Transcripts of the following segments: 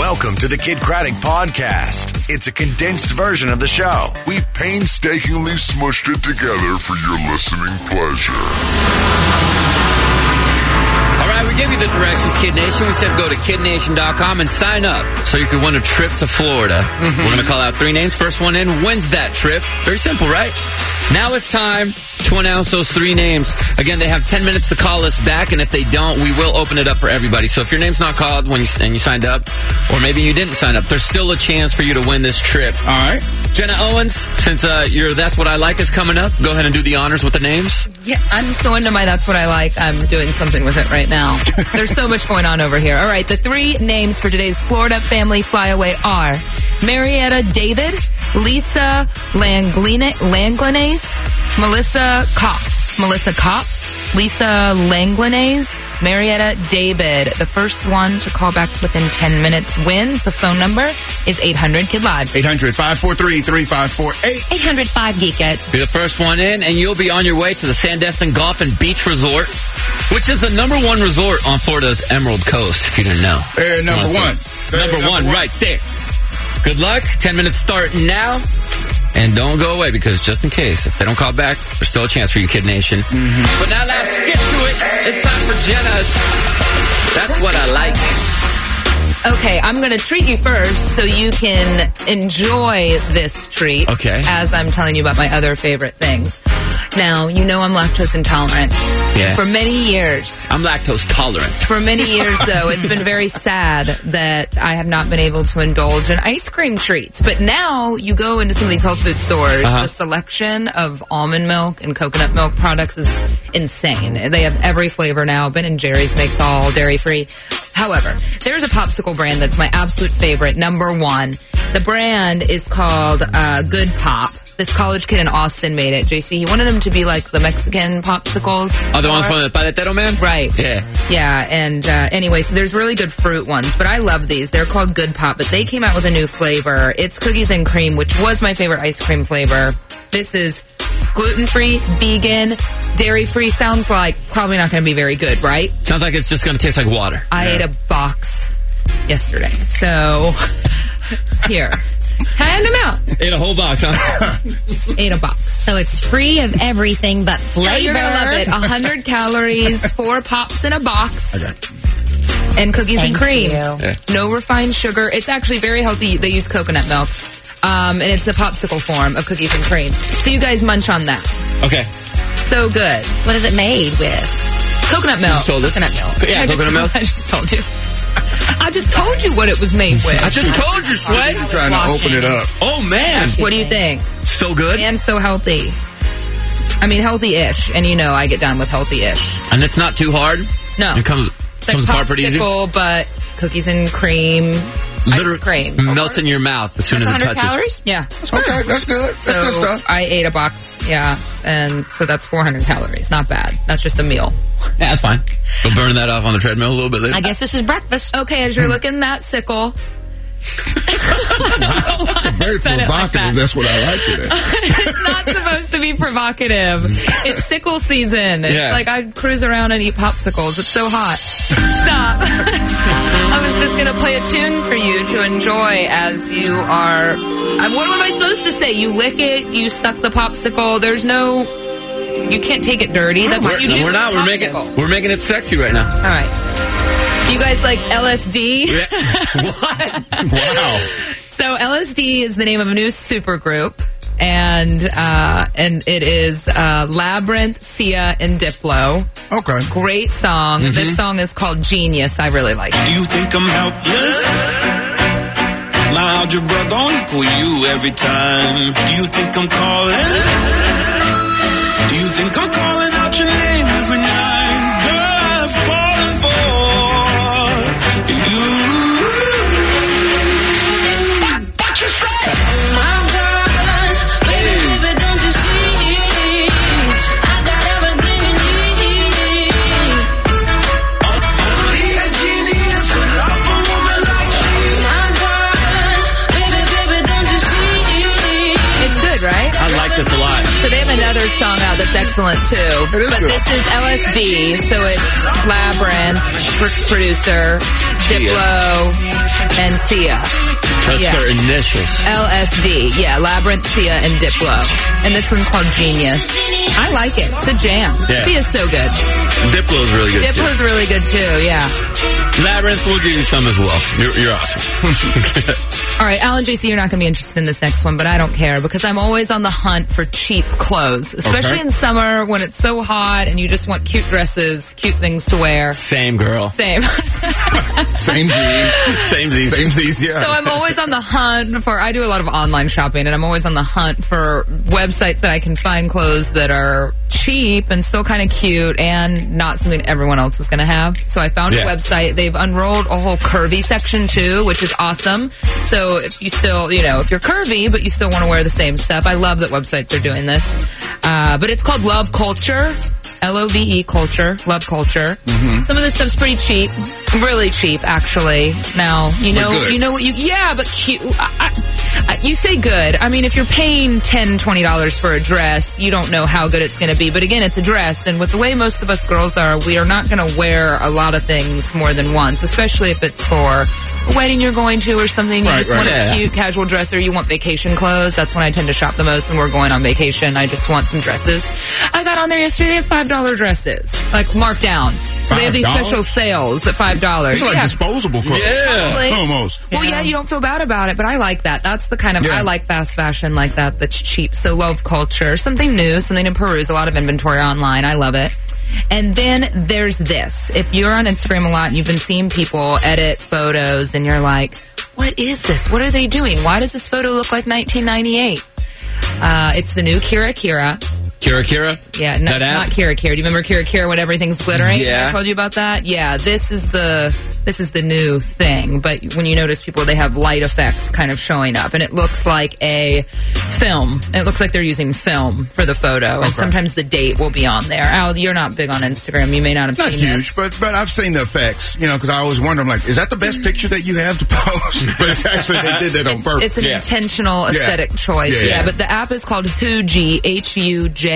Welcome to the Kid Craddock Podcast. It's a condensed version of the show. We've painstakingly smushed it together for your listening pleasure. All right, we gave you the directions, Kid Nation. We said go to kidnation.com and sign up so you can win a trip to Florida. We're going to call out 3 names. First one in wins that trip. Very simple, right? Now it's time to announce those 3 names. Again, they have 10 minutes to call us back, and if they don't, we will open it up for everybody. So if your name's not called and you signed up, or maybe you didn't sign up, there's still a chance for you to win this trip. All right. Jenna Owens, since your That's What I Like is coming up, go ahead and do the honors with the names. Yeah, I'm so into my That's What I Like. I'm doing something with it right now. There's so much going on over here. All right, the 3 names for today's Florida Family Flyaway are Marietta David, Lisa Langlanese, Melissa Kopp, Lisa Langlanese, Marietta David. The first one to call back within 10 minutes wins. The phone number is 800-KID-LIVE. 800-543-3548. 800-5-GEEK-IT. Be the first one in, and you'll be on your way to the Sandestin Golf and Beach Resort, which is the number 1 resort on Florida's Emerald Coast, if you didn't know. Number one. Number one right there. Good luck. 10 minutes start now. And don't go away, because just in case, if they don't call back, there's still a chance for you, Kid Nation. But now let's get to it. It's time for Jenna's That's What I Like. Okay, I'm going to treat you first so you can enjoy this treat. Okay. As I'm telling you about my other favorite things. Now, you know I'm lactose intolerant. Yeah. For many years. I'm lactose tolerant. For many years, though, it's been very sad that I have not been able to indulge in ice cream treats. But now you go into some of these health food stores, the selection of almond milk and coconut milk products is insane. They have every flavor now. Ben & Jerry's makes all dairy-free. However, there's a popsicle brand that's my absolute favorite, number 1. The brand is called Good Pop. This college kid in Austin made it, JC. He wanted them to be like the Mexican popsicles. Oh, the ones from the Paletero Man? Right. Yeah. Yeah, and anyway, so there's really good fruit ones, but I love these. They're called Good Pop, but they came out with a new flavor. It's cookies and cream, which was my favorite ice cream flavor. This is gluten-free, vegan, dairy-free. Sounds like probably not going to be very good, right? Sounds like it's just going to taste like water. I ate a box yesterday, so it's here. Hand them out. Ate a whole box, huh? Ate a box. So it's free of everything but flavor. You're going to love it. 100 calories, 4 pops in a box. Okay. And cookies and cream. Yeah. No refined sugar. It's actually very healthy. They use coconut milk. And it's a popsicle form of cookies and cream. So you guys munch on that. Okay. So good. What is it made with? Coconut milk. You just told us? Coconut milk. Yeah, coconut milk. I just told you. I just told you what it was made with. I just told you, Sway. You're trying to open it up. Oh, man. What do you think? So good. And so healthy. I mean, healthy-ish. And you know I get down with healthy-ish. And it's not too hard? No. It comes It's like apart pretty easy? popsicle, but cookies and cream. Ice cream. Melts in your mouth as soon as it touches. Calories? Yeah. Okay, that's good. That's So good stuff. I ate a box, yeah, and so that's 400 calories. Not bad. That's just a meal. Yeah, that's fine. We'll burn that off on the treadmill a little bit later. I guess this is breakfast. Okay, as you're looking that sickle. Very provocative. That's what I like today. It's not supposed to be provocative. It's sickle season. It's Yeah. like I cruise around and eat popsicles. It's so hot. Stop. I was just going to play a tune for you to enjoy as you are... What am I supposed to say? You lick it, you suck the popsicle. There's no... You can't take it dirty. That's what you do. We're not. with We're making it sexy right now. All right. You guys like LSD? Yeah. What? Wow. So LSD is the name of a new supergroup, and it is Labyrinth, Sia, and Diplo. Okay. Great song. This song is called Genius. I really like it. Do you think I'm helpless? My algebra gon' equal you every time. Do you think I'm calling? Do you think I'm calling out your name every night? Girl, I'm falling for you. What you say? My God, baby, baby, don't you see? I got everything you need. Only a genius would love a woman like you. My God, baby, baby, don't you see? It's good, right? I like this a lot. So they have another song out that's excellent too. It is But good. this is LSD, so it's Labyrinth, producer, Diplo, and Sia. That's Yeah. their initials. LSD. Yeah, Labyrinth, Sia, and Diplo. And this one's called Genius. I like it. It's a jam. Yeah. Sia's so good. Diplo's really good Diplo's really good too, yeah. too. Labyrinth, we'll give you some as well. You're awesome. All right, Alan JC, you're not going to be interested in this next one, but I don't care because I'm always on the hunt for cheap clothes, especially in summer when it's so hot and you just want cute dresses, cute things to wear. Same girl. Same. Same Z's. Same Z's. Same Z's, yeah. So I'm always on the hunt for, I do a lot of online shopping, and I'm always on the hunt for websites that I can find clothes that are cheap and still kind of cute and not something everyone else is going to have. So I found a website. They've unrolled a whole curvy section too, which is awesome. So if you still, if you're curvy, but you still want to wear the same stuff, I love that websites are doing this. But it's called Love Culture. LOVE Culture, Love Culture. Mm-hmm. Some of this stuff's pretty cheap, really cheap, actually. Now you know what but cute. You say good. I mean, if you're paying $10-$20 for a dress, you don't know how good it's going to be. But again, it's a dress, and with the way most of us girls are, we are not going to wear a lot of things more than once, especially if it's for a wedding you're going to or something. You just want a cute casual dress, or you want vacation clothes. That's when I tend to shop the most when we're going on vacation. I just want some dresses. I got on there yesterday. They have $5 dresses, like marked down. So they have these special sales at $5. It's like disposable clothes. Probably. Almost. Well, yeah, you don't feel bad about it, but I like that. That's the kind of, I like fast fashion like that that's cheap. So Love Culture, something new, something to peruse, a lot of inventory online. I love it. And then there's this. If you're on Instagram a lot and you've been seeing people edit photos and you're like, what is this? What are they doing? Why does this photo look like 1998? It's the new Kira Kira. Kira Kira? Yeah, no, it's not Kira Kira. Do you remember Kira Kira when everything's glittering? Yeah. I told you about that? Yeah, this is the new thing. But when you notice people, they have light effects kind of showing up. And it looks like a film. It looks like they're using film for the photo. And sometimes the date will be on there. Al, you're not big on Instagram. You may not have seen this. Not huge, but I've seen the effects, because I always wonder, I'm like, is that the best picture that you have to post? But it's actually, they did that on purpose. It's an intentional aesthetic choice. Yeah, but the app is called Huji, Huji.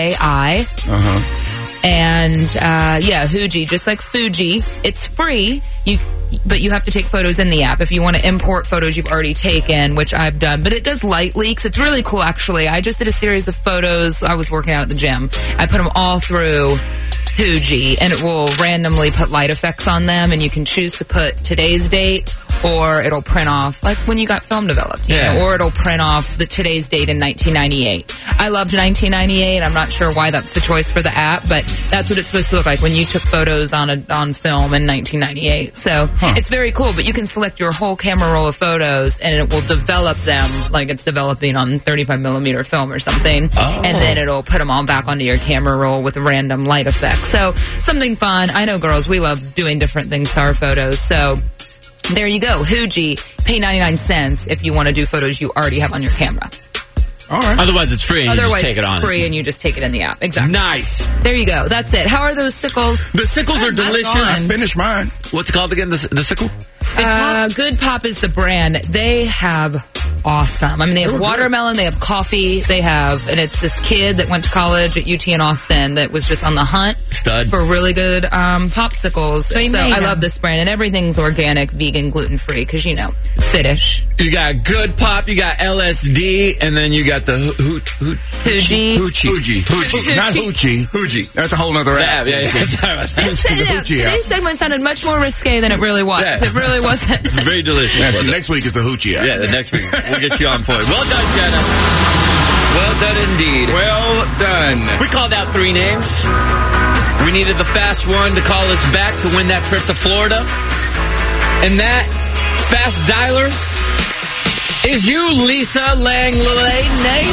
And Huji, just like Fuji, it's free. But you have to take photos in the app if you want to import photos you've already taken, which I've done. But it does light leaks. It's really cool, actually. I just did a series of photos. I was working out at the gym. I put them all through Huji, and it will randomly put light effects on them, and you can choose to put today's date, or it'll print off, like when you got film developed, or it'll print off the today's date in 1998. I loved 1998. I'm not sure why that's the choice for the app, but that's what it's supposed to look like when you took photos on film in 1998. So it's very cool, but you can select your whole camera roll of photos, and it will develop them like it's developing on 35 millimeter film or something, and then it'll put them all back onto your camera roll with random light effects. So something fun. I know girls, we love doing different things to our photos. So there you go. Huji, pay 99 cents if you want to do photos you already have on your camera. All right. Otherwise, it's free and you just take it on. It's free and you just take it in the app. Exactly. Nice. There you go. That's it. How are those sickles? The sickles are delicious. I finished mine. What's it called again, the sickle? Good Pop is the brand. They have awesome. I mean, they have watermelon, they have coffee, and it's this kid that went to college at UT in Austin that was just on the hunt for really good popsicles. So I love this brand, and everything's organic, vegan, gluten-free, because, fitish. You got Good Pop, you got LSD, and then you got the Huji. Not Hoochie. Huji. That's a whole nother app. Yeah. Sorry about that. Today's segment sounded much more risque than it really was. Yeah. It really wasn't. It's very delicious. Yeah, next week is the Hoochie app. Yeah, the next week. We'll get you on point. Well done, Jenna. Well done indeed. Well done. We called out 3 names. We needed the fast one to call us back to win that trip to Florida. And that fast dialer is you, Lisa Langley.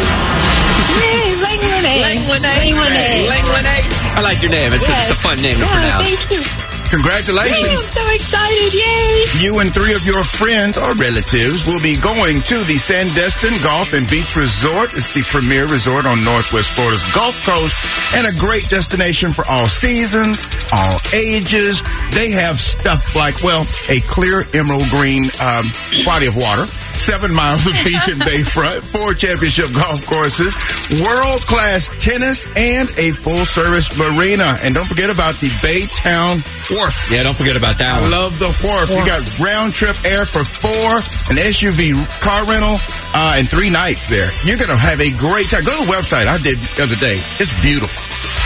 I like your name. It's a fun name to pronounce. Thank you. Congratulations. I'm so excited. Yay. You and 3 of your friends or relatives will be going to the Sandestin Golf and Beach Resort. It's the premier resort on Northwest Florida's Gulf Coast and a great destination for all seasons, all ages. They have stuff like, a clear emerald green body of water. 7 miles of beach and bayfront, 4 championship golf courses, world-class tennis, and a full-service marina. And don't forget about the Baytown Wharf. Yeah, don't forget about that I one. love the Wharf. You got round-trip air for 4, an SUV car rental, and 3 nights there. You're going to have a great time. Go to the website. I did the other day. It's beautiful.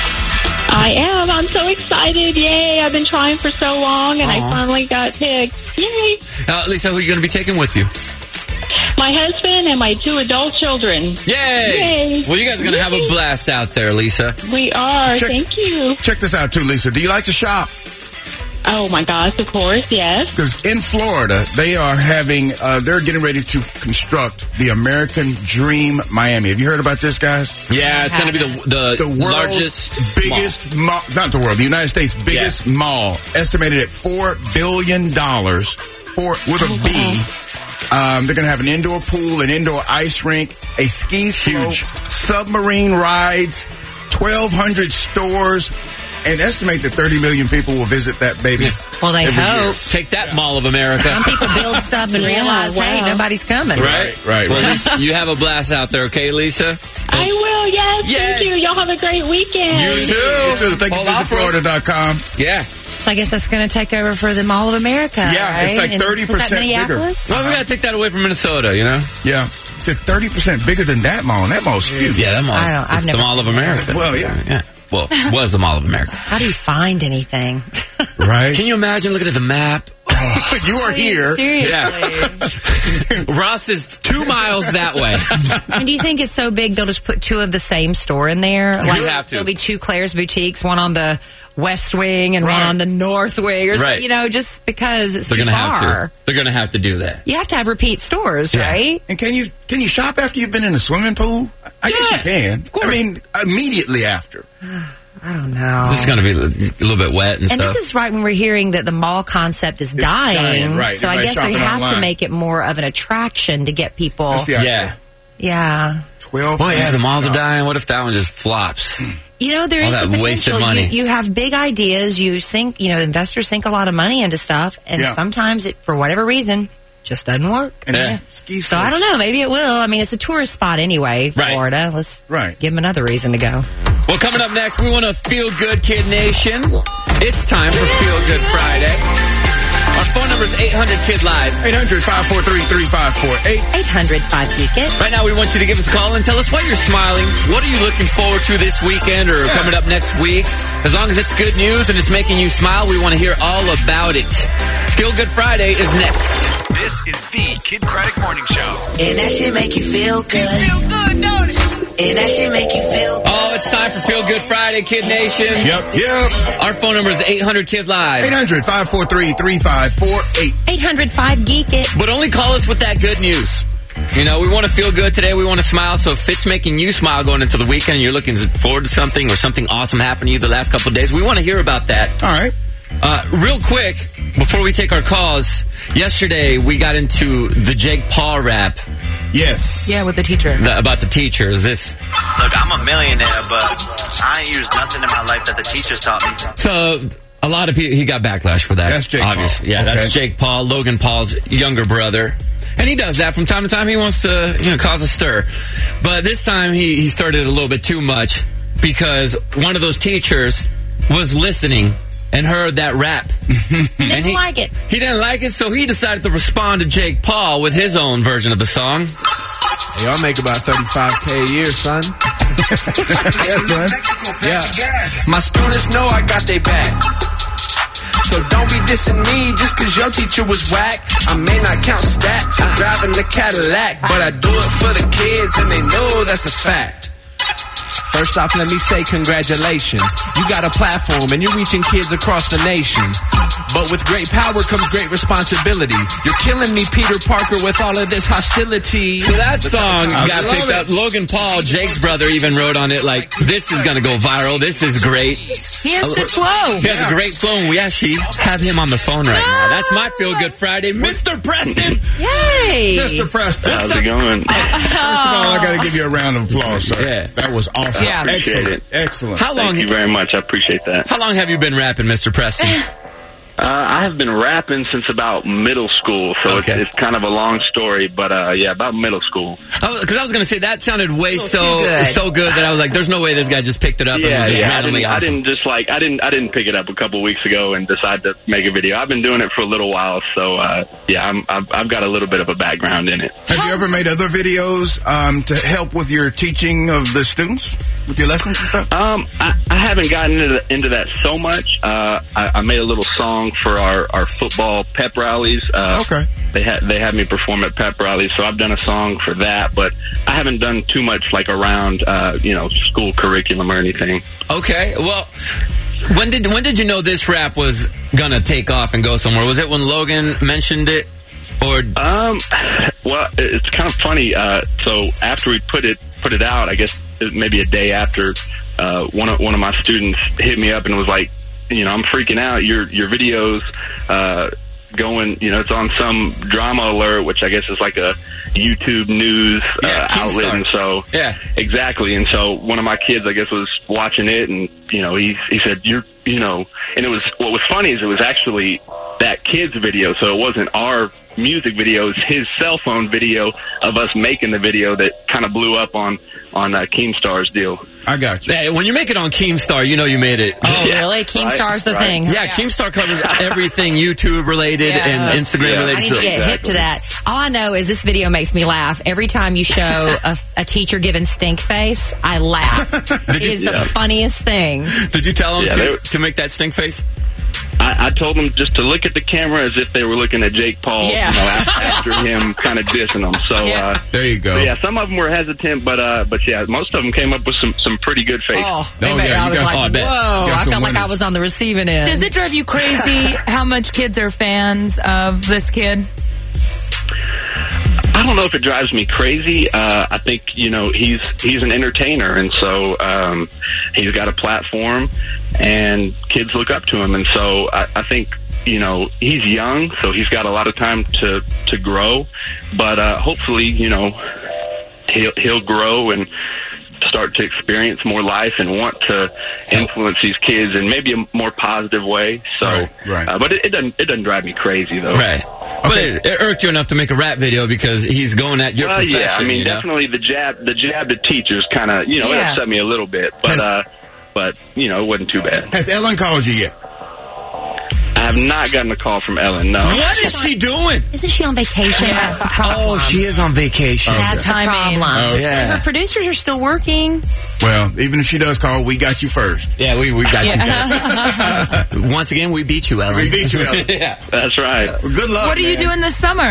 I am. I'm so excited. Yay. I've been trying for so long, and I finally got picked. Yay. Lisa, who are you going to be taking with you? My husband and my 2 adult children. Yay! Yay. Well, you guys are going to have a blast out there, Lisa. We are. Thank you. Check this out, too, Lisa. Do you like to shop? Oh, my gosh. Of course. Yes. Because in Florida, they are having, they're getting ready to construct the American Dream Miami. Have you heard about this, guys? Yeah, it's going to be the world's largest biggest mall. Not the world, the United States' biggest mall, estimated at $4 billion with a B. They're going to have an indoor pool, an indoor ice rink, a ski slope, submarine rides, 1,200 stores, and estimate that 30 million people will visit that baby. Well, they every hope. year. Take that, Mall of America. Some people build stuff and realize, hey, nobody's coming. Right. Right. Well, Lisa, you have a blast out there, okay, Lisa? I will. Yes. Thank you. Y'all have a great weekend. You too. Thank you. VisitFlorida.com. Yeah. So I guess that's going to take over for the Mall of America. Yeah, right? it's like And 30% was that bigger. Minneapolis? Well, we got to take that away from Minnesota, you know? Yeah. It's 30% bigger than that mall, and that mall's huge. Yeah, that mall. I've It's the never Mall of America. Well, yeah. Well, it was the Mall of America. How do you find anything? Right? Can you imagine looking at the map? You are here. Seriously. Ross is 2 miles that way. And do you think it's so big they'll just put 2 of the same store in there? Like, have to. There'll be 2 Claire's boutiques, one on the West Wing and one on the North Wing, or Right. something, just because it's They're too gonna have far. to. They're going to have to do that. You have to have repeat stores, Yeah. right? And can you shop after you've been in a swimming pool? I guess you can. Of course. I mean, immediately after. I don't know. It's going to be a little bit wet and And stuff. this is right when we're hearing that the mall concept is dying. right. So I Everybody's guess they shopping have to online. make it more of an attraction to get people. That's the Yeah. idea. Yeah. 12. Well, yeah, the malls are dying. What if that one just flops? You know, there All is that the wasted potential. money. You have big ideas. You sink, investors sink a lot of money into stuff. And Yeah. sometimes it, for whatever reason, just doesn't work. And Yeah. ski So I don't know. Maybe it will. I mean, it's a tourist spot anyway, Right. Florida. Let's Right. give them another reason to go. Well, coming up next, we want to Feel Good Kid Nation. It's time for Feel Good Friday. Our phone number is 800-KID Live. 800-543-3548. 800-5-GEEK-IT. Right now, we want you to give us a call and tell us why you're smiling. What are you looking forward to this weekend or coming up next week? As long as it's good news and it's making you smile, we want to hear all about it. Feel Good Friday is next. This is the Kid Craddock Morning Show. And that shit make you feel good. Feel good, don't it? And that shit make you feel good. Oh, it's time for Feel Good Friday, Kid Nation. Yep. Our phone number is 800-KID Live. 800-543-3548. 800-5-GEEK-IT. But only call us with that good news. We want to feel good today. We want to smile. So if it's making you smile going into the weekend and you're looking forward to something or something awesome happened to you the last couple of days, we want to hear about that. All right. Real quick, before we take our calls, yesterday we got into the Jake Paul rap. Yes. Yeah, with the teacher. About the teachers. Look, I'm a millionaire, but I ain't used nothing in my life that the teachers taught me. So a lot of people, he got backlash for that. That's Jake obviously. Paul. Yeah, that's Okay. Jake Paul, Logan Paul's younger brother. And he does that from time to time. He wants to, cause a stir. But this time he started a little bit too much because one of those teachers was listening and heard that rap. He didn't like it. He didn't like it, so he decided to respond to Jake Paul with his own version of the song. Hey, I'll make about $35K a year, son. Yeah, son. Yeah. My students know I got they back. So don't be dissing me just cause your teacher was whack. I may not count stats, I'm driving the Cadillac, but I do it for the kids and they know that's a fact. First off, let me say congratulations. You got a platform and you're reaching kids across the nation. But with great power comes great responsibility. You're killing me, Peter Parker, with all of this hostility. So that song got picked up. Logan Paul, Jake's brother, even wrote on it like, this is going to go viral. This is great. He has good flow. He has a great flow, and we actually have him on the phone right now. That's my Feel Good Friday. Mr. Preston! Yay! Mr. Preston. How's it going? First of all, I got to give you a round of applause, sir. Yeah. That was awesome. Yeah. Appreciate Excellent. it. Excellent. How long? Thank you very much. I appreciate that. How long have you been rapping, Mr. Preston? I have been rapping since about middle school, so it's kind of a long story, but about middle school. Oh, because I was going to say that sounded way so good that I was like, "There's no way this guy just picked it up." Yeah, and was I awesome. I didn't pick it up a couple weeks ago and decide to make a video. I've been doing it for a little while, so I've got a little bit of a background in it. Have you ever made other videos to help with your teaching of the students with your lessons and stuff? I haven't gotten into that so much. I made a little song for our football pep rallies. They had me perform at pep rallies, so I've done a song for that, but I haven't done too much like around school curriculum or anything. Okay, well, when did you know this rap was gonna take off and go somewhere? Was it when Logan mentioned it, or? Well, it's kind of funny. So after we put it out, I guess maybe a day after, one of my students hit me up and was like, I'm freaking out. Your video's going, it's on some drama alert, which I guess is like a YouTube news outlet. And so, exactly. And so one of my kids, I guess, was watching it, and he said, and it was, what was funny is it was actually that kid's video, so it wasn't our music video, it was his cell phone video of us making the video that kind of blew up on Keemstar's deal. I got you. Hey, when you make it on Keemstar, you made it. Oh, really? Keemstar's the thing. Yeah, Keemstar covers everything YouTube related and Instagram related. I need to get hip to that. All I know is this video makes me laugh. Every time you show a teacher giving stink face, I laugh. It is the funniest thing. Did you tell them to make that stink face? I told them just to look at the camera as if they were looking at Jake Paul, after him kind of dissing them. So there you go. So, some of them were hesitant, but most of them came up with some pretty good faces. I was like, whoa! I felt like I was on the receiving end. Does it drive you crazy how much kids are fans of this kid? I don't know if it drives me crazy. I think he's an entertainer, and so he's got a platform, and kids look up to him, and so I think he's young, so he's got a lot of time to grow, but hopefully he'll grow and start to experience more life and want to influence these kids in maybe a more positive way. So, but it doesn't drive me crazy though. Right. But it irked you enough to make a rap video because he's going at your profession. Yeah, I mean, definitely the jab to teachers kind of, it upset me a little bit, but it wasn't too bad. Has Ellen called you yet? I have not gotten a call from Ellen, no. What is she doing? Isn't she on vacation? That's the problem. Oh, she is on vacation. That's the problem. Her producers are still working. Well, even if she does call, we got you first. Yeah, we got you first. Once again, we beat you, Ellen. We beat you, Ellen. That's right. Well, good luck, What are you doing this summer?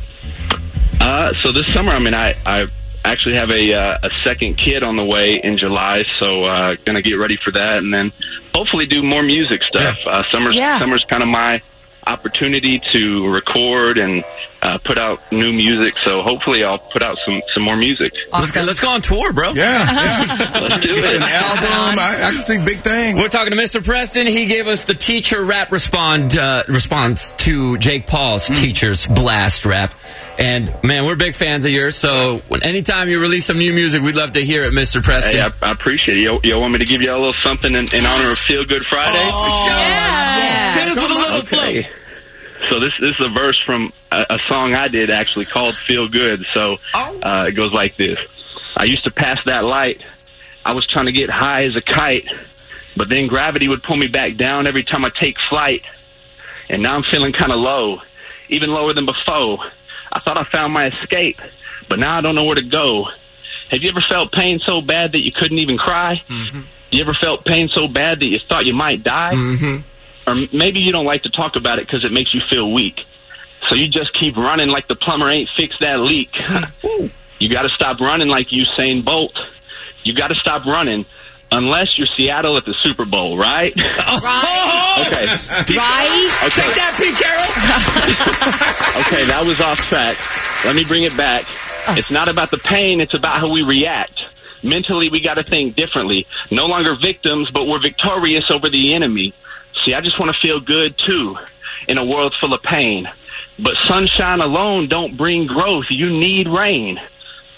So this summer, I actually have a second kid on the way in July, so going to get ready for that, and then hopefully do more music stuff. Summer's kind of my opportunity to record and put out new music, so hopefully I'll put out some more music. Awesome. Let's go on tour, bro. Yeah. Let's do it. An album. I can see big things. We're talking to Mr. Preston. He gave us the teacher rap response to Jake Paul's Teacher's Blast rap. And, man, we're big fans of yours, so anytime you release some new music, we'd love to hear it, Mr. Preston. Hey, I appreciate it. Y'all want me to give you a little something in honor of Feel Good Friday? Oh, yeah. Hit us with a little flow. So this is a verse from a song I did actually called Feel Good. So it goes like this. I used to pass that light. I was trying to get high as a kite, but then gravity would pull me back down every time I take flight. And now I'm feeling kind of low, even lower than before. I thought I found my escape, but now I don't know where to go. Have you ever felt pain so bad that you couldn't even cry? Mm-hmm. You ever felt pain so bad that you thought you might die? Mm-hmm. Or maybe you don't like to talk about it because it makes you feel weak. So you just keep running like the plumber ain't fixed that leak. You got to stop running like Usain Bolt. You got to stop running unless you're Seattle at the Super Bowl, right? Right. Okay. Right? Okay. Take that, Pete Carroll. Okay, that was off track. Let me bring it back. It's not about the pain, it's about how we react. Mentally, we got to think differently. No longer victims, but we're victorious over the enemy. See, I just want to feel good, too, in a world full of pain. But sunshine alone don't bring growth. You need rain.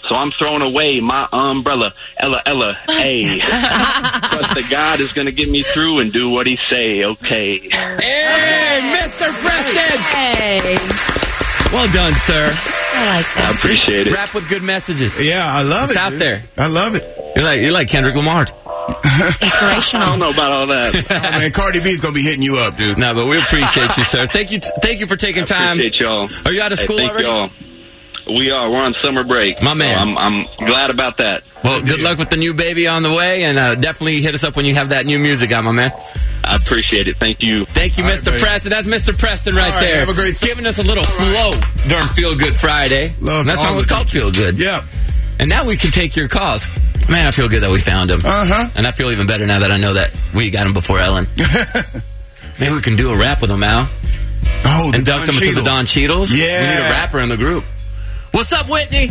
So I'm throwing away my umbrella. Ella, hey. Trust that God is going to get me through and do what he say, okay. Hey, Mr. Preston! Hey. Well done, sir. I like that. I appreciate it. Rap with good messages. Yeah, I love It's it. out dude. there. I love it. You're like Kendrick Lamar. I Inspirational. don't know about all that. Oh, man, Cardi B's gonna be hitting you up, dude. No, but we appreciate you, sir. Thank you for taking time. Appreciate y'all. Are you out of school thank already? y'all. We are. We're on summer break. My man. So I'm glad about that. Well, good luck with the new baby on the way, and definitely hit us up when you have that new music out, my man. I appreciate it. Thank you. Thank you, All Mr. right, Preston. That's Mr. Preston right All right, there. have a great giving us a little flow during Feel Good Friday. Love And that all song was the called Feel Good. Yeah. And now we can take your calls. Man, I feel good that we found him. Uh-huh. And I feel even better now that I know that we got him before Ellen. Maybe we can do a rap with him, Al. Oh, the Induct Don him into the Cheadle. Don Cheadles. Yeah. We need a rapper in the group. What's up, Whitney?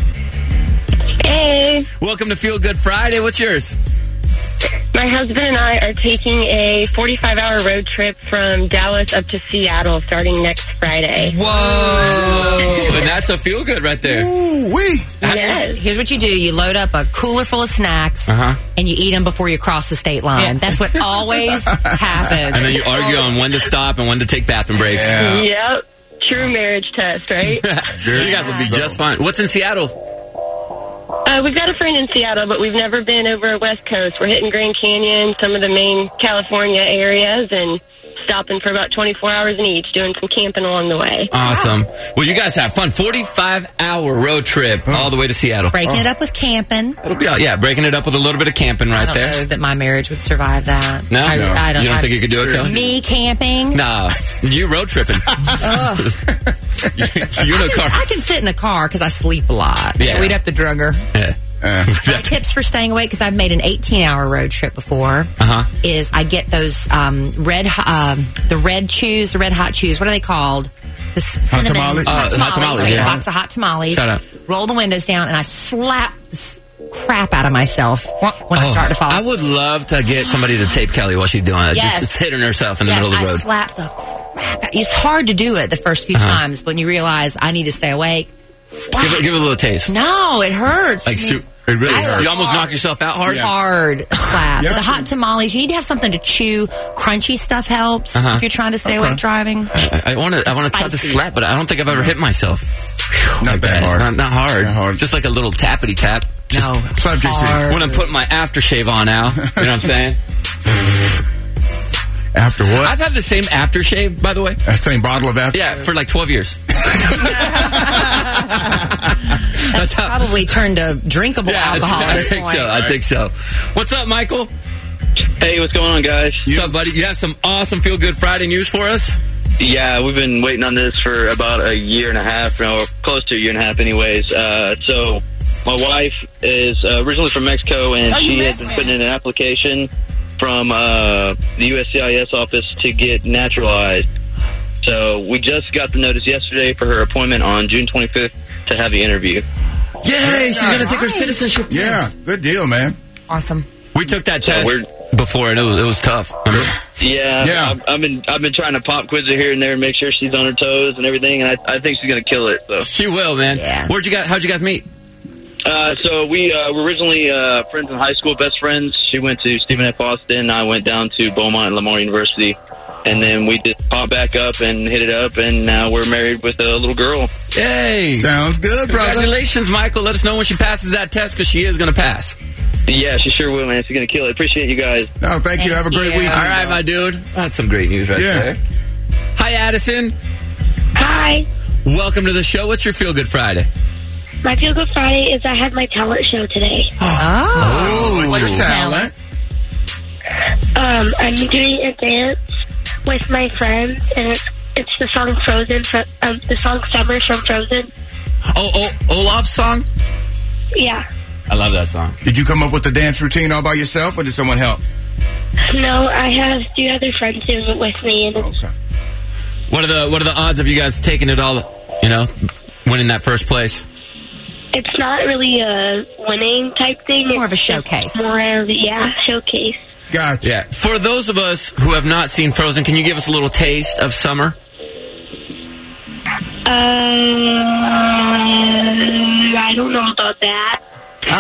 Hey, Welcome to Feel Good Friday. What's yours? my husband and I are taking a 45-hour road trip from Dallas up to Seattle starting next Friday. Whoa. And that's a feel good right there. Ooh-wee. Yes. Here's what you do. You load up a cooler full of snacks, Uh-huh. and you eat them before you cross the state line. That's what always happens. And then you argue on when to stop and when to take bathroom breaks. Yeah. Yep. True marriage test, right? You guys will be just fine. What's in Seattle? We've got a friend in Seattle, but we've never been over West Coast. We're hitting Grand Canyon, some of the main California areas, and stopping for about 24 hours in each, doing some camping along the way. Awesome. Well, you guys have fun. 45-hour road trip all the way to Seattle. Breaking it up with camping. It'll be, breaking it up with a little bit of camping I right don't there. know that my marriage would survive that. No? I don't. You don't think you could do it, Kelly? Me camping? No. You road tripping. You in a car. I can sit in a car because I sleep a lot. Yeah. We'd have to drug her. Yeah. Tips for staying awake, because I've made an 18-hour road trip before, Uh-huh. is I get those the red hot chews. What are they called? The cinnamon tamales? hot Hot tamales, I get yeah. a box of hot tamales. Shout out. Roll the windows down, and I slap the crap out of myself when I start to fall. I would love to get somebody to tape Kelly while she's doing it. Yes. Just hitting herself in the Yes, middle of the I road. slap the crap out. It's hard to do it the first few times, but when you realize I need to stay awake. Give it a little taste. No, it hurts. Like, It really I- hurts. you almost knock yourself out hard? Hard slap. Yeah. But the hot tamales, you need to have something to chew. Crunchy stuff helps if you're trying to stay awake driving. I want to try to Spicy. slap, but I don't think I've ever hit myself. Not that hard. Not hard. Not hard. Just like a little tappity tap. Just No. Slap JC. Hard. when I'm putting my aftershave on now. You know what I'm saying? After what? I've had the same aftershave, by the way. That same bottle of after. Yeah, for like 12 years. That's probably turned to drinkable alcohol at this point. I think so. What's up, Michael? Hey, what's going on, guys? What's up, buddy? You have some awesome Feel Good Friday news for us? Yeah, we've been waiting on this for about a year and a half, or close to a year and a half anyways. So my wife is originally from Mexico, and she has been putting in an application from the USCIS office to get naturalized. So we just got the notice yesterday for her appointment on June 25th to have the interview. Yay, she's going to take her citizenship. Yeah, good deal, man. Awesome. We took that So test we're- before, and it was tough. Remember? Yeah. I've been trying to pop quiz her here and there and make sure she's on her toes and everything, and I think she's going to kill it. So She will, man. Yeah. How'd you guys meet? So we were originally friends in high school, best friends. She went to Stephen F. Austin. I went down to Beaumont and Lamar University. And then we just popped back up and hit it up, and now we're married with a little girl. Yay! Sounds good, brother. Congratulations, Michael. Let us know when she passes that test, because she is going to pass. Yeah, she sure will, man. She's going to kill it. Appreciate you guys. No, thank you. Have a great you. weekend. All right, my dude. That's some great news right there. Hi, Addison. Hi. Welcome to the show. What's your Feel Good Friday? My Feel Good Friday is I had my talent show today. Oh, what's your talent? I'm doing a dance with my friends, and it's the song Frozen, the song Summer from Frozen. Oh, Olaf's song? Yeah. I love that song. Did you come up with the dance routine all by yourself, or did someone help? No, I have two other friends doing it with me, and it's, What are the odds of you guys taking it all, winning that first place? it's not really a winning type thing. More of a showcase. More of showcase. Gotcha. Yeah. For those of us who have not seen Frozen, can you give us a little taste of summer? I don't know about that.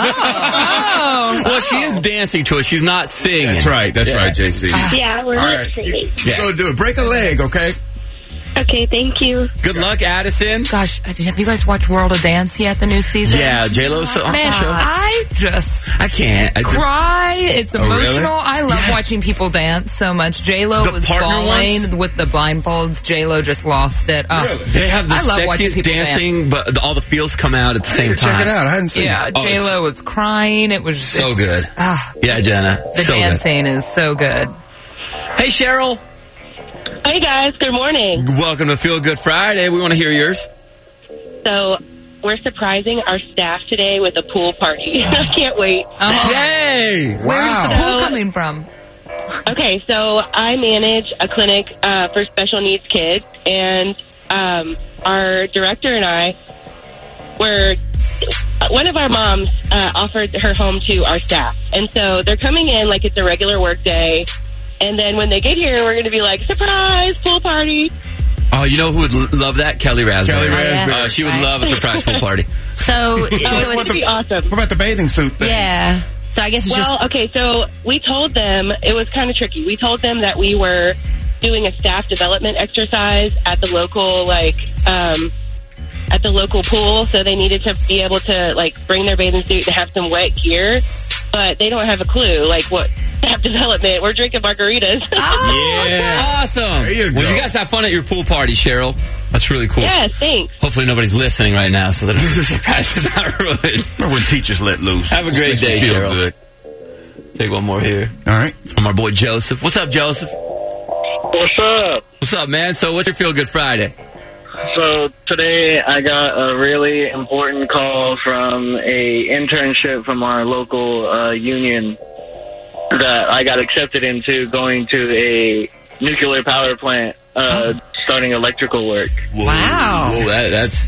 Oh. Well, she is dancing to it. She's not singing. That's right, JC. Yeah, we're All not right, singing. Yeah. Go do it. Break a leg, okay? Okay, thank you. Good luck, Addison. Gosh, have you guys watched World of Dance yet, the new season? Yeah, J-Lo. So, Man, I can't. cry. It's emotional. Really? I love watching people dance so much. J-Lo The was partner bawling ones? with the blindfolds. J-Lo just lost it. Oh, They have the I love watching sexiest people dancing, but all the feels come out at the same time. Check it out. I hadn't seen Yeah, it. J-Lo was crying. It was So good. Yeah, Jenna. The so dancing is so good. good. Hey, Cheryl. Hey, guys. Good morning. Welcome to Feel Good Friday. We want to hear yours. So, we're surprising our staff today with a pool party. I can't wait. Yay! Where's the pool coming from? Okay, so I manage a clinic for special needs kids, and our director and I were... One of our moms offered her home to our staff, and so they're coming in like it's a regular work day, and then when they get here, we're going to be like, surprise, pool party. Oh, you know who would love that? Kelly Raspberry. Kelly Raspberry. She would love a surprise pool party. So It would be awesome. What about the bathing suit thing? yeah. So I guess it's just. Well, okay, so we told them, it was kind of tricky. We told them that we were doing a staff development exercise at the local, at the local pool, so they needed to be able to, bring their bathing suit and have some wet gear, but they don't have a clue, what staff development. We're drinking margaritas. Yeah. Awesome. There you go. Well, you guys have fun at your pool party, Cheryl. That's really cool. Yes, thanks. Hopefully nobody's listening right now so that the surprise is not ruined. Remember when teachers let loose? Have a great Makes me day, feel Cheryl. good. Take one more here. All right. From our boy Joseph. What's up, Joseph? What's up? What's up, man? So what's your Feel Good Friday? So today I got a really important call from a internship from our local union that I got accepted into, going to a nuclear power plant, starting electrical work. Whoa. Wow. Whoa, that's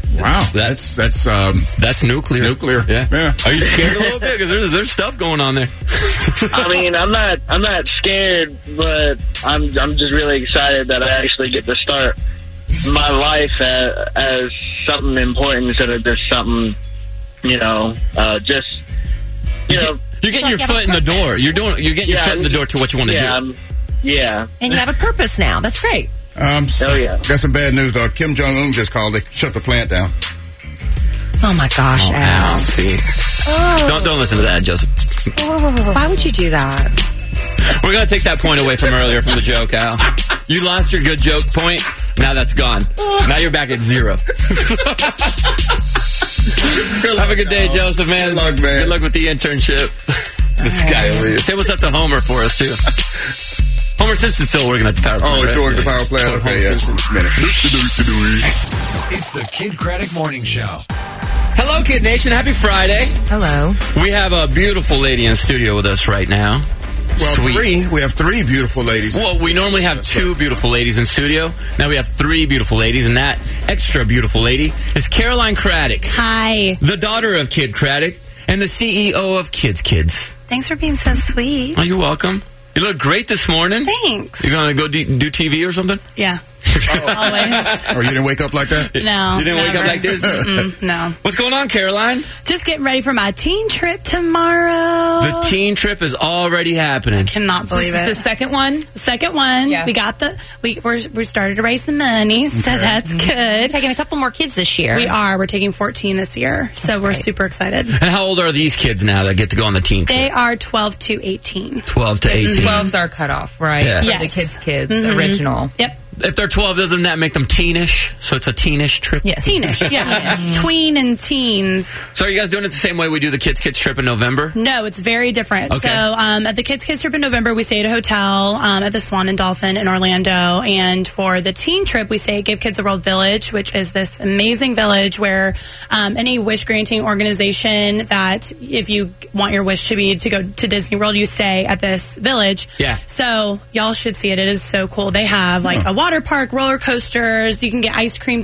nuclear. Nuclear. Yeah. Are you scared a little bit? Because there's stuff going on there. I mean, I'm not scared, but I'm just really excited that I actually get to start my life as something important instead of just something, You're getting your foot in the door. You're getting your foot in the door to what you want to do. Yeah. And you have a purpose now. That's great. Oh, yeah. Got some bad news, though. Kim Jong-un just called. They shut the plant down. Oh, my gosh, Al. See. Don't listen to that, Joseph. Why would you do that? We're going to take that point away from earlier from the joke, Al. You lost your good joke point. Now that's gone. Now you're back at 0. Have a good day, Joseph, man. Good luck, man. Good luck with the internship. This guy over here. Say what's up to Homer for us, too. Homer Simpson's still working at the power plant. Oh, it's working at the power plant. Okay, yeah. It's the Kid Craddock Morning Show. Hello, Kid Nation. Happy Friday. Hello. We have a beautiful lady in studio with us right now. Well, Sweet. we have 3 beautiful ladies. Well, we normally have 2 beautiful ladies in studio. Now we have 3 beautiful ladies, and that extra beautiful lady is Caroline Craddock. Hi. The daughter of Kid Craddock and the CEO of Kids Kids. Thanks for being so sweet. Oh, you're welcome. You look great this morning. Thanks. You going to go do TV or something? Yeah. Always. Or you didn't wake up like that? No. You didn't wake up like this? No. What's going on, Caroline? Just getting ready for my teen trip tomorrow. The teen trip is already happening. Cannot believe This it. is the second one? The second one. Yeah. We got we started to raise the money, so that's good. Taking a couple more kids this year. We are. We're taking 14 this year, so we're super excited. And how old are these kids now that get to go on the teen trip? They are 12 to 18. 12 to 18. 12's our cutoff, right? Yeah. For Yes. the kids, original. Yep. If they're 12, doesn't that make them teenish? So it's a teenish trip? Yes. Teenish, yeah. Tween and teens. So are you guys doing it the same way we do the Kids trip in November? No, it's very different. Okay. So at the Kids trip in November, we stay at a hotel at the Swan and Dolphin in Orlando. And for the teen trip, we stay at Give Kids a World Village, which is this amazing village where any wish-granting organization that if you want your wish to be to go to Disney World, you stay at this village. Yeah. So y'all should see it. It is so cool. They have like a water park, roller coasters. You can get ice cream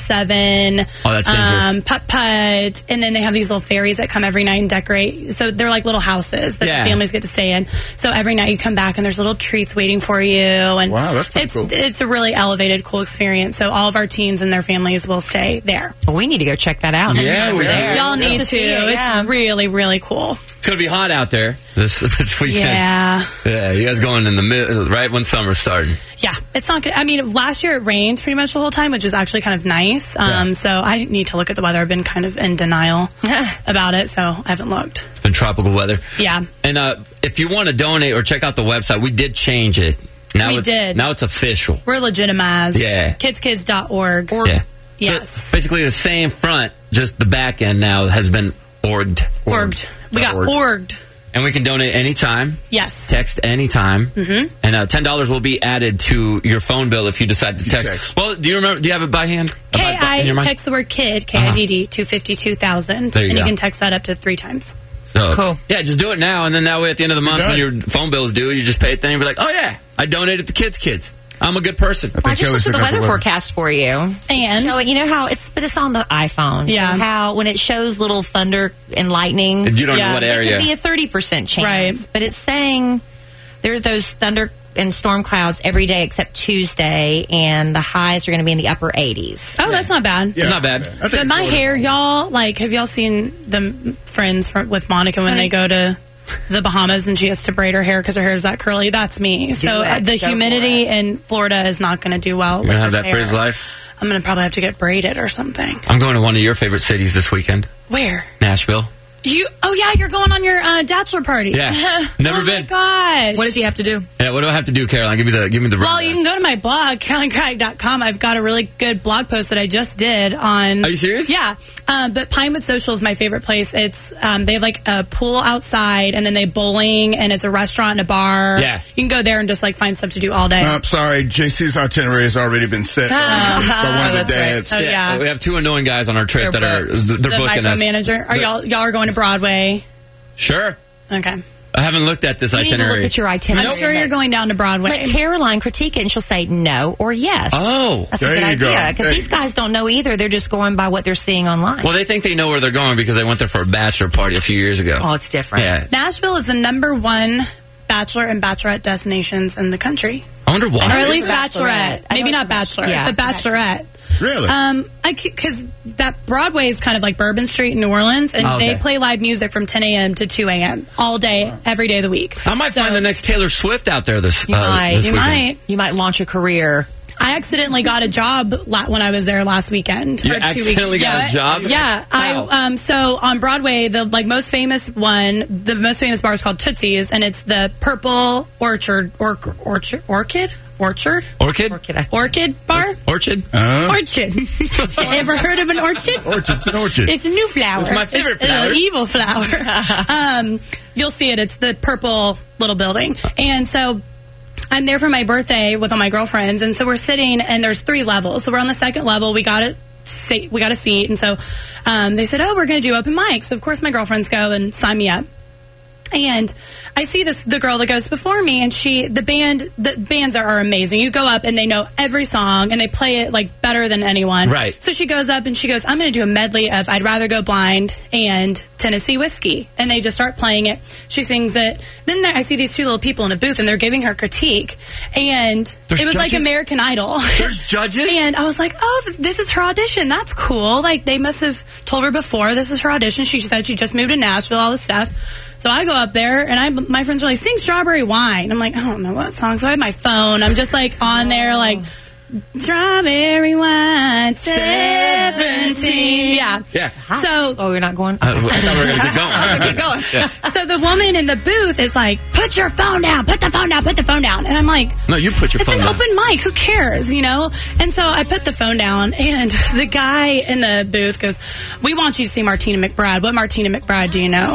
24/7. Oh, that's dangerous. Putt-putt. And then they have these little ferries that come every night and decorate. So they're like little houses that the families get to stay in. So every night you come back and there's little treats waiting for you. And wow, that's pretty cool. It's a really elevated, cool experience. So all of our teens and their families will stay there. Well, we need to go check that out. Yeah, we do. Y'all need to. It's really, really cool. It's going to be hot out there this weekend. Yeah. Yeah, you guys going in the middle, right when summer's starting. Yeah, it's not good. I mean, last year it rained pretty much the whole time, which is actually kind of nice. So I need to look at the weather. I've been kind of in denial about it, so I haven't looked. It's been tropical weather. Yeah. And if you want to donate or check out the website, we did change it. Now it's official. We're legitimized. Yeah. Kidskids.org. Yeah. Yes. So basically the same front, just the back end now has been orged. We got orged. And we can donate anytime. Yes. Text anytime. Mm-hmm. And $10 will be added to your phone bill if you decide to text. Well, do you remember? Do you have it by hand? Text the word KID, KIDD, 252,000. There you and go. you can text that up to 3 times. So, cool. Yeah, just do it now, and then that way at the end of the month when your phone bill is due, you just pay it then and be like, oh yeah, I donated to kids. I'm a good person. I just looked at the weather forecast for you. And you know how it's on the iPhone. Yeah. So how when it shows little thunder and lightning, you don't know what area. It could be a 30% chance. Right. But it's saying there are those thunder and storm clouds every day except Tuesday, and the highs are going to be in the upper 80s. Oh, that's not bad. Yeah. It's not bad. But my hair, y'all, have y'all seen the Friends with Monica when they go to the Bahamas and she has to braid her hair because her hair is that curly? That's me. So the humidity in Florida is not going to do well. You're with going to have this that hair. frizz life? I'm going to probably have to get braided or something. I'm going to one of your favorite cities this weekend. Where? Nashville. Oh yeah, you're going on your bachelor party. Yeah. Never been. Oh my gosh. What does he have to do? Yeah, what do I have to do, Caroline? Give me the Well, you can go to my blog, CarolineCraddock.com. I've got a really good blog post that I just did on... Are you serious? Yeah. But Pinewood Social is my favorite place. It's they have like a pool outside, and then they bowling, and it's a restaurant and a bar. Yeah. You can go there and just find stuff to do all day. I'm sorry, JC's itinerary has already been set by one of the dads. Right. Oh, yeah. We have 2 annoying guys on our trip they're booking us. Micromanager. Are y'all are going to Broadway? Sure. Okay. I haven't looked at this You need to itinerary. look at your itinerary. I'm sure you're going down to Broadway. Let Caroline critique it, and she'll say no or yes. Oh, that's a good idea because these guys don't know either. They're just going by what they're seeing online. Well, they think they know where they're going because they went there for a bachelor party a few years ago. Oh, it's different. Yeah. Nashville is the #1 bachelor and bachelorette destinations in the country. I wonder why. Or at least bachelorette. Maybe not bachelorette, but bachelorette. Really? Because that Broadway is kind of like Bourbon Street in New Orleans, and they play live music from 10 a.m. to 2 a.m. all day, every day of the week. I might find the next Taylor Swift out there this You weekend. might. You might launch a career. I accidentally got a job when I was there last weekend. You or 2 accidentally weeks. got a job? Yeah. Wow. So on Broadway, the most famous bar is called Tootsie's, and it's the Purple Orchid bar. Orchid? Orchid bar. Orchid. Orchid. Ever heard of an orchid? Orchid's an orchid. It's a new flower. It's my favorite flower. It's an evil flower. You'll see it. It's the purple little building, and so. I'm there for my birthday with all my girlfriends, and so we're sitting, and there's 3 levels. So we're on the 2nd level. We got a seat, and so they said, "Oh, we're going to do open mic." So of course my girlfriends go and sign me up. And I see the girl that goes before me, and the bands are amazing. You go up and they know every song and they play it better than anyone. Right. So she goes up and she goes, "I'm going to do a medley of I'd Rather Go Blind and Tennessee Whiskey." And they just start playing it. She sings it. Then I see these 2 little people in a booth and they're giving her critique. And There's it was judges? like American Idol. There's judges? And I was like, oh, this is her audition. That's cool. They must have told her before this is her audition. She said she just moved to Nashville, all this stuff. So I go up there, and my friends are like, "Sing Strawberry Wine." I'm like, I don't know what song. So I have my phone. I'm just on there, Strawberry Wine 17. Yeah. So, you're not going? I thought we were going to keep going. Keep going. So the woman in the booth is like, "Put your phone down. Put the phone down. Put the phone down." And I'm like, No, you put your it's phone an down. open mic. Who cares, And so I put the phone down, and the guy in the booth goes, "We want you to see Martina McBride. What Martina McBride do you know?"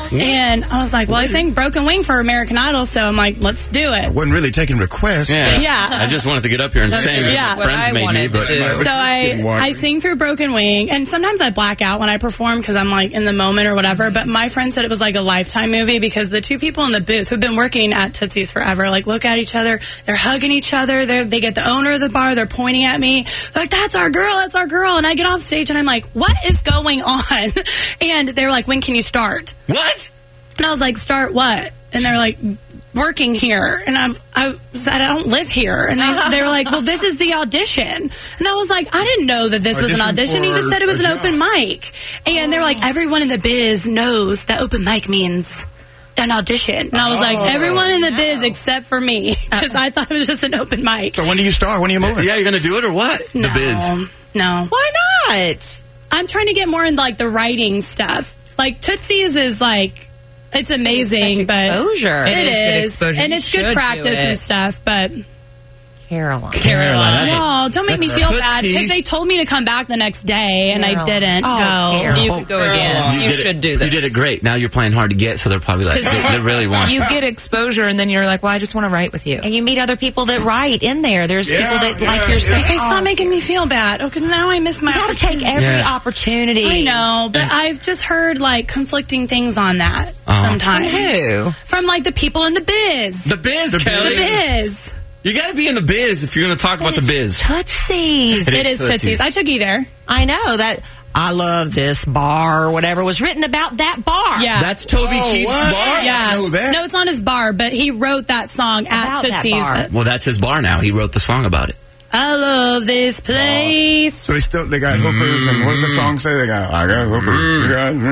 And I was like, well, I sang Broken Wing for American Idol, so I'm like, let's do it. I wasn't really taking requests. Yeah. I just wanted to get up here and sing. Yeah. Friends made me, but So I sing through Broken Wing, and sometimes I black out when I perform because I'm like in the moment or whatever. But my friend said it was like a Lifetime movie because the two people in the booth who've been working at Tootsie's forever, like, look at each other, they're hugging each other, they get the owner of the bar, they're pointing at me, they're like, that's our girl, and I get off stage and I'm like, what is going on? And they're like, when can you start? What? And I was like, start what? And they're like, working here. And I said, I don't live here. And they were like, well, this is the audition. And I was like, I didn't know that this was an audition. He just said it was an open mic. And they're like, everyone in the biz knows that open mic means an audition. And I was like, everyone in the biz except for me, because I thought it was just an open mic. So when do you start? When are you moving? Yeah, you're going to do it or what? No, the biz. No. Why not? I'm trying to get more into like the writing stuff. Like Tootsie's is like, it's amazing, but exposure. It is good exposure. and You it's good should practice do it. and stuff. But Caroline. no, don't make me that's feel bad Tootsie's. because they told me to come back the next day and I didn't go. Carol. You could go again. You should do this. You did it great. Now you're playing hard to get, so they're probably like, they really want You get exposure, and then you're like, well, I just want to write with you. And you meet other people that write in there. There's people that like you're saying. Okay, stop making me feel bad. Okay, now I miss my. You gotta take every opportunity. I know, but I've just heard like conflicting things on that sometimes. From who? From like the people in the biz. The biz, Kelly. The biz. You got to be in the biz if you're going to talk about the biz. Tootsie's. It is Tootsie's. I took you there. I know that. I love this bar or whatever was written about that bar. Yeah. That's Toby Keith's bar? Yeah. I know that. No, it's not his bar, but he wrote that song at About that Tootsie's. bar. Well, that's his bar now. He wrote the song about it. I love this place. So they got hookers, and what does the song say? I got hookers.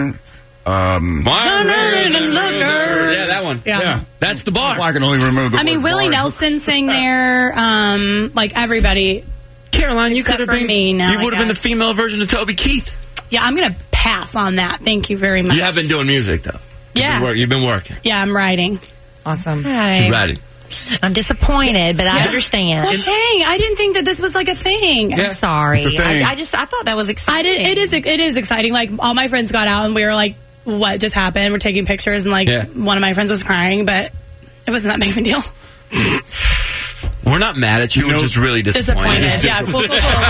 Yeah, that one. Yeah. That's the bar. Well, I can only remember the I mean, word Willie bar. Nelson sang there. Like everybody. Caroline, you Except could have for been. me now, You would I have been the guess. female version of Toby Keith. Yeah, I'm gonna pass on that. Thank you very much. You have been doing music though. Yeah. You've been working. Yeah, I'm writing. Awesome. Right. She's writing. I'm disappointed, but I understand. Well, dang, I didn't think that this was like a thing. I'm sorry. It's a thing. I thought that was exciting. It is exciting. Like all my friends got out and we were like, what just happened? We're taking pictures and like one of my friends was crying, but it wasn't that big of a deal. We're not mad at you. We're just really disappointed. Yeah, cool,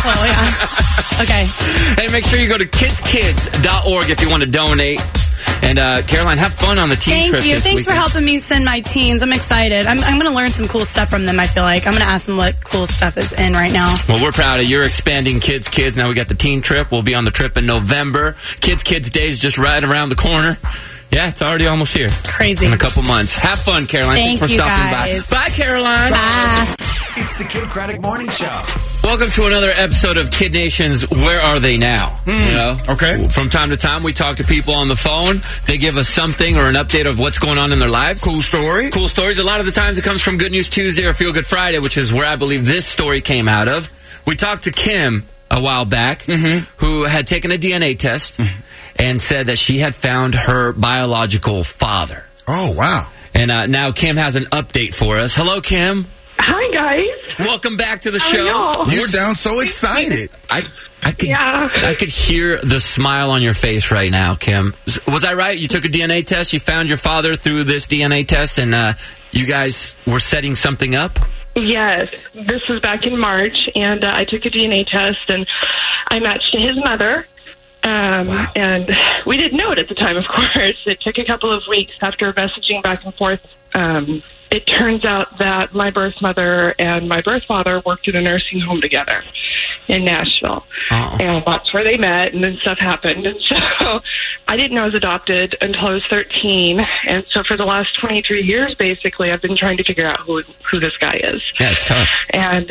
yeah. Okay. Hey, make sure you go to kidskids.org if you want to donate. And Caroline, have fun on the teen trip Thank you. this Thanks for weekend. helping me send my teens. I'm excited. I'm going to learn some cool stuff from them, I feel like. I'm going to ask them what cool stuff is in right now. Well, we're proud of you. You're expanding Kids. Now we got the teen trip. We'll be on the trip in November. Kids Day is just right around the corner. Yeah, it's already almost here. Crazy. In a couple months. Have fun, Caroline. Thank Thanks for you, stopping guys. by. Bye, Caroline. Bye. It's the Kid Craddock Morning Show. Welcome to another episode of Kid Nation's Where Are They Now? You know? Okay. From time to time, we talk to people on the phone. They give us something or an update of what's going on in their lives. Cool story. Cool stories. A lot of the times it comes from Good News Tuesday or Feel Good Friday, which is where I believe this story came out of. We talked to Kim a while back, who had taken a DNA test and said that she had found her biological father. Oh, wow. And now Kim has an update for us. Hello, Kim. Hi, guys. Welcome back to the How are show. y'all? You sound so excited. I could hear the smile on your face right now, Kim. Was I right? You took a DNA test. You found your father through this DNA test, and you guys were setting something up? Yes, this was back in March, and I took a DNA test, and I matched to his mother. And we didn't know it at the time, of course. It took a couple of weeks after messaging back and forth. It turns out that my birth mother and my birth father worked in a nursing home together in Nashville. Oh. And that's where they met, and then stuff happened. And so I didn't know I was adopted until I was 13. And so for the last 23 years, basically, I've been trying to figure out who this guy is. Yeah, it's tough. And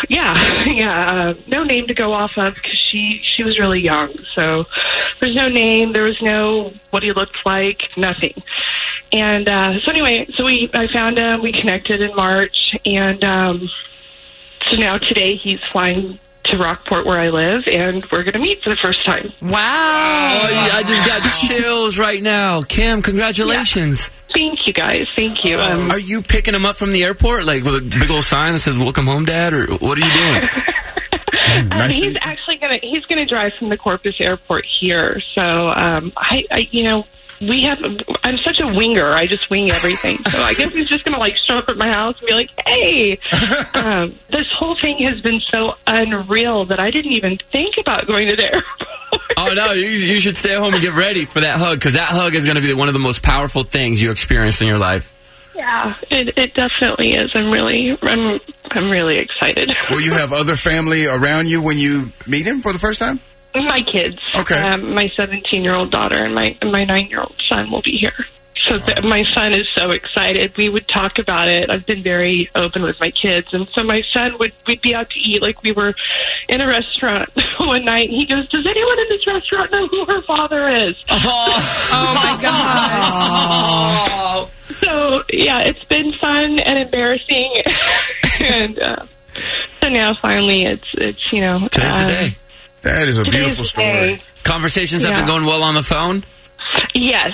no name to go off of because she was really young. So there's no name, there was no what he looked like, nothing. And so anyway, I found him. We connected in March, and so now today he's flying to Rockport, where I live, and we're going to meet for the first time. Wow! Oh, I just got chills right now, Kim. Congratulations! Yeah. Thank you, guys. Thank you. Are you picking him up from the airport, like with a big old sign that says "Welcome home, Dad," or what are you doing? He's actually he's gonna drive from the Corpus Airport here. So I'm such a winger. I just wing everything. So I guess he's just going to like show up at my house and be like, hey, this whole thing has been so unreal that I didn't even think about going to the airport. Oh, no, you should stay at home and get ready for that hug, because that hug is going to be one of the most powerful things you experience in your life. Yeah, it definitely is. I'm really excited. Will you have other family around you when you meet him for the first time? My kids. Okay. My 17-year-old daughter and my 9-year-old son will be here. So my son is so excited. We would talk about it. I've been very open with my kids. And so my son we'd be out to eat. Like, we were in a restaurant one night. And he goes, does anyone in this restaurant know who her father is? Oh my God. So, yeah, it's been fun and embarrassing. And so now finally it's Today's the day. That is a beautiful story. Conversations have been going well on the phone? Yes.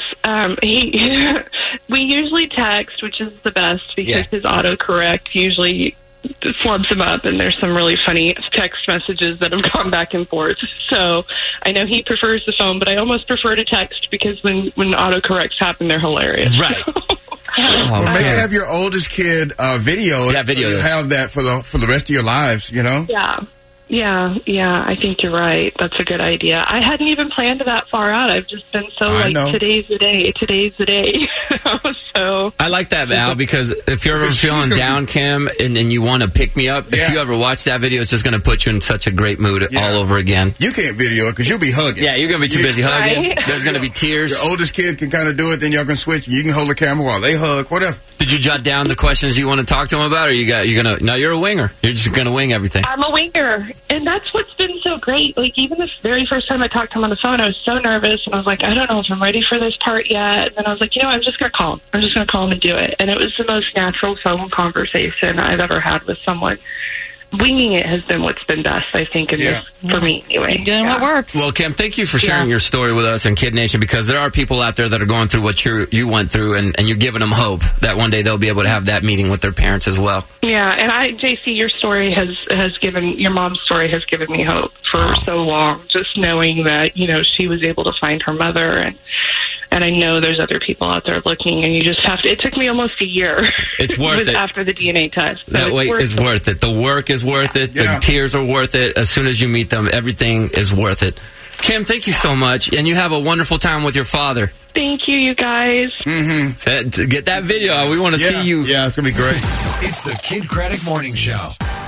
We usually text, which is the best because his autocorrect usually flubs him up, and there's some really funny text messages that have gone back and forth. So I know he prefers the phone, but I almost prefer to text because when autocorrects happen, they're hilarious. Right. Well, maybe have your oldest kid video. Yeah, video. So you have that for the rest of your lives, you know? Yeah, I think you're right. That's a good idea. I hadn't even planned that far out. I've just been so today's the day. So I like that, Val, because if you're ever feeling down, Kim, and you want to pick me up, if you ever watch that video, it's just going to put you in such a great mood all over again. You can't video it because you'll be hugging. Yeah, you're going to be too busy hugging. Right? There's going to be tears. Your oldest kid can kind of do it, then y'all can switch. You can hold the camera while they hug, whatever. Did you jot down the questions you want to talk to him about, or you're a winger. You're just going to wing everything. I'm a winger, and that's what's been so great. Like, even the very first time I talked to him on the phone, I was so nervous, and I was like, I don't know if I'm ready for this part yet. And then I was like, I'm just going to call him. I'm just going to call him and do it. And it was the most natural phone conversation I've ever had with someone. Winging it has been what's been best, I think, in this, for me anyway. Keep doing what works. Well, Kim, thank you for sharing your story with us and Kid Nation, because there are people out there that are going through what you went through, and you're giving them hope that one day they'll be able to have that meeting with their parents as well. Yeah, and JC, your story your mom's story has given me hope for so long, just knowing that, she was able to find her mother, and I know there's other people out there looking, and you just have to. It took me almost a year. It's worth it. After the DNA test. So that wait is worth it. The work is worth it. The tears are worth it. As soon as you meet them, everything is worth it. Kim, thank you so much, and you have a wonderful time with your father. Thank you, you guys. Mm-hmm. Get that video. We want to see you. Yeah, it's going to be great. It's the Kid Craddock Morning Show.